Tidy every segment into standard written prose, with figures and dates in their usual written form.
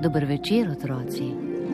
Dober večer, otroci.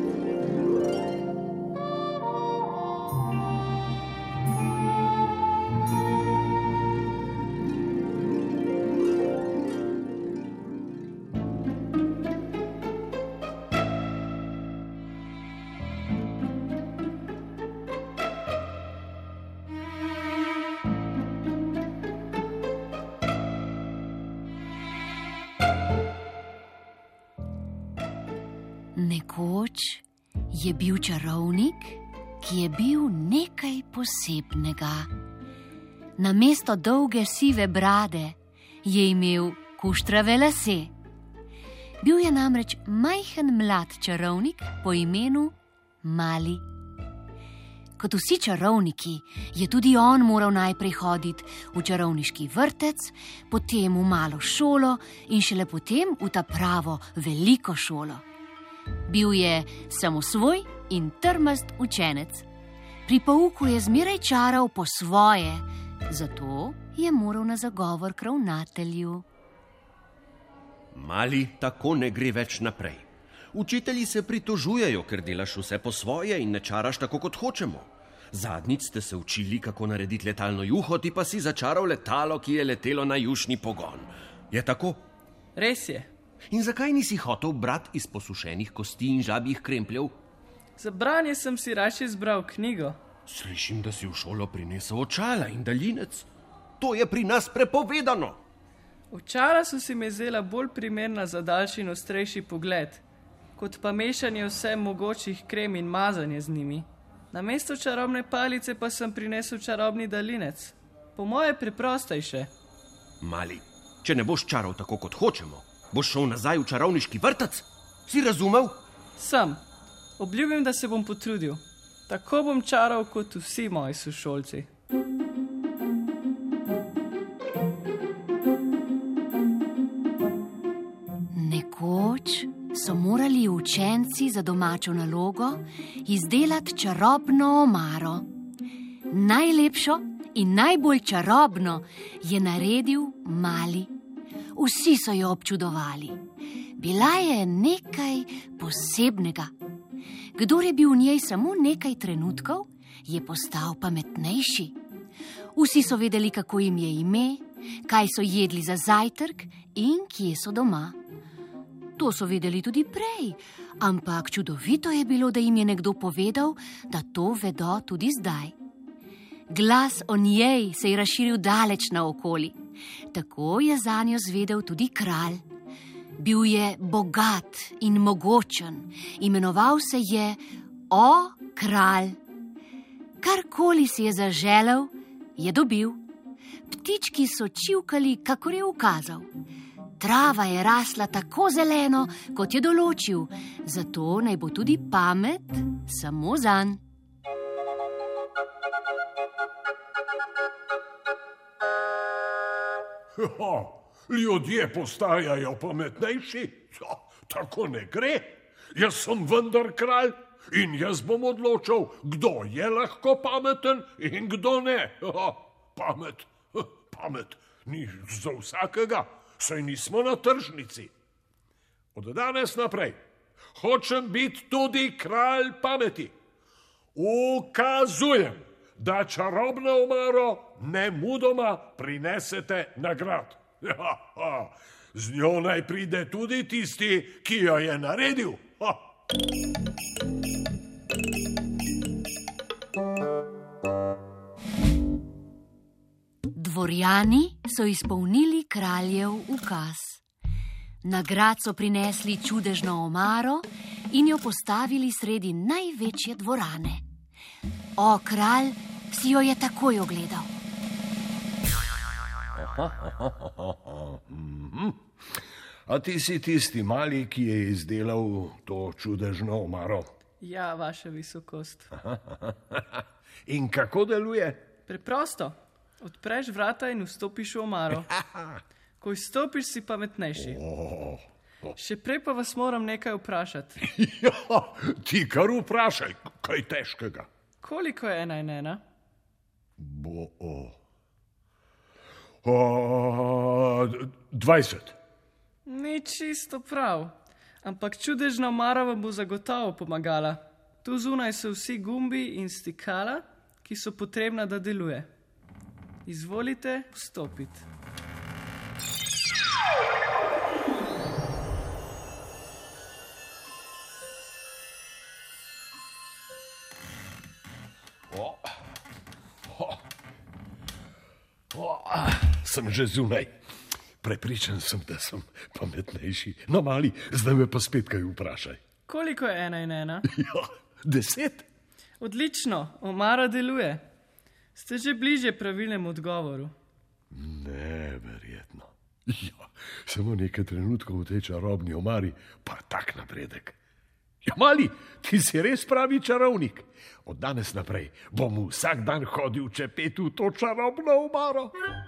Nekoč je bil čarovnik, ki je bil nekaj posebnega. Namesto dolge sive brade je imel kuštrave lase. Bil je namreč majhen mlad čarovnik po imenu Mali. Kot vsi čarovniki je tudi on moral najprej hoditi v čarovniški vrtec, potem v malo šolo in šele potem v ta pravo veliko šolo. Bil je samosvoj in trmast učenec. Pri pouku je zmeraj čaral po svoje, zato je moral na zagovor k ravnatelju. Mali, tako ne gre več naprej. Učitelji se pritožujejo, ker delaš vse po svoje in ne čaraš tako, kot hočemo. Zadnjič ste se učili, kako narediti letalno juho, ti pa si začaral letalo, ki je letelo na jušni pogon. Je tako? Res je. In zakaj nisi hotel brati iz posušenih kosti in žabjih krempljev? Za branje sem si raje izbral knjigo. Slišim, da si v šolo prinesel očala in daljinec. To je pri nas prepovedano. Očala so si mi zdela bolj primerna za daljši in ostrejši pogled, kot pa mešanje vse mogočih krem in mazanje z njimi. Namesto čarobne palice pa sem prinesel čarobni daljinec. Po moje preprostejše. Mali, če ne boš čaral tako, kot hočemo, boš šel nazaj v čarovniški vrtec? Si razumel? Sem. Obljubim, da se bom potrudil. Tako bom čaral kot vsi moji sošolci. Nekoč so morali učenci za domačo nalogo izdelati čarobno omaro. Najlepšo in najbolj čarobno je naredil Mali. Vsi so jo občudovali. Bila je nekaj posebnega. Kdor je bil v njej samo nekaj trenutkov, je postal pametnejši. Vsi so vedeli, kako jim je ime, kaj so jedli za zajtrk in kje so doma. To so vedeli tudi prej, ampak čudovito je bilo, da jim je nekdo povedal, da to vedo tudi zdaj. Glas o njej se je razširil daleč naokoli. Tako je zanjo zvedel tudi kralj. Bil je bogat in mogočen, imenoval se je O kralj. Karkoli si je zaželel, je dobil. Ptički so čivkali, kakor je ukazal. Trava je rasla tako zeleno, kot je določil, zato naj bo tudi pamet samo zanj. Ljudje postajajo pametnejši? Tako ne gre. Jaz sem vendar kralj in jaz bom odločal, kdo je lahko pameten in kdo ne. Pamet ni za vsakega, saj nismo na tržnici. Od danes naprej hočem biti tudi kralj pameti. Ukazujem, da čarobno omaro nemudoma prinesete nagrad. Z njo naj pride tudi tisti, ki jo je naredil. Dvorjani so izpolnili kraljev ukaz. Nagrad so prinesli čudežno omaro in jo postavili sredi največje dvorane. O kralj si jo je takoj ogledal. A ti si tisti Mali, ki je izdelal to čudežno omaro? Ja, vaša visokost. In kako deluje? Preprosto. Odpreš vrata in vstopiš v omaro. Ko izstopiš, si pametnejši. Še prej pa vas moram nekaj vprašati. Ja, ti kar vprašaj, kaj težkega. Koliko je 1 in 1? 20. Ni čisto prav. Ampak čudežna omara vam bo zagotovo pomagala. Tu zunaj so vsi gumbi in stikala, ki so potrebna, da deluje. Izvolite vstopiti. Sem že zunaj. Prepričan sem, da sem pametnejši. No, Mali, zdaj me pa spet kaj vprašaj. Koliko je 1 in 1? Ja, 10. Odlično, omara deluje. Ste že bližje pravilnemu odgovoru. Neverjetno. Ja, samo nekaj trenutkov v tej čarobni omari, pa tak napredek. Ja, Mali, ti si res pravi čarovnik. Od danes naprej bom vsak dan hodil čepet v to čarobno omaro.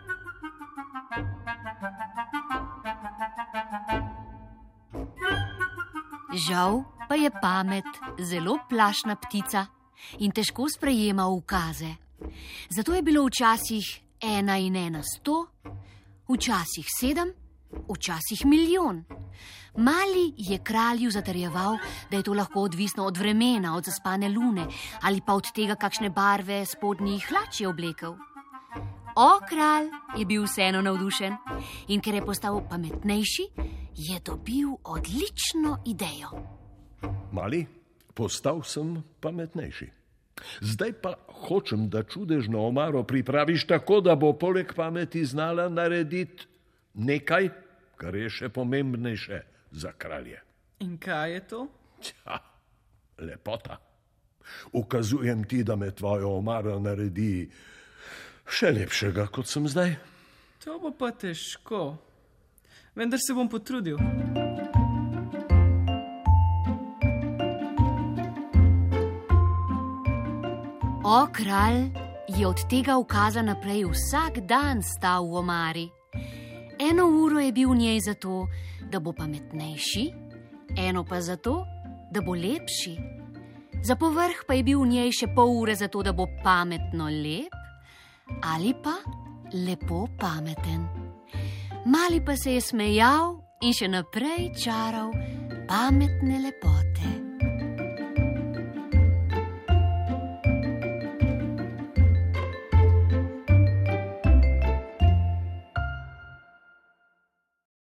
Žal pa je pamet zelo plašna ptica in težko sprejema ukaze. Zato je bilo včasih 1 in 1 100, včasih 7, včasih milijon. Mali je kralju zatrjeval, da je to lahko odvisno od vremena, od zaspane lune ali pa od tega, kakšne barve spodnjih hlač je oblekel. O, kralj je bil vseeno navdušen in ker je postal pametnejši, je dobil odlično idejo. Mali, postal sem pametnejši. Zdaj pa hočem, da čudežno omaro pripraviš tako, da bo poleg pameti znala narediti nekaj, kar je še pomembnejše za kralje. In kaj je to? Tja, lepota. Ukazujem ti, da me tvoja omara naredi še lepšega, kot sem zdaj. To bo pa težko. Vendar se bom potrudil. O, kralj je od tega ukaza naprej vsak dan stal v omari. 1 uro je bil v njej zato, da bo pametnejši, 1 pa zato, da bo lepši. Za povrh pa je bil v njej še pol ure zato, da bo pametno lep ali pa lepo pameten. Mali pa se je smejal in še naprej čaral pametne lepote.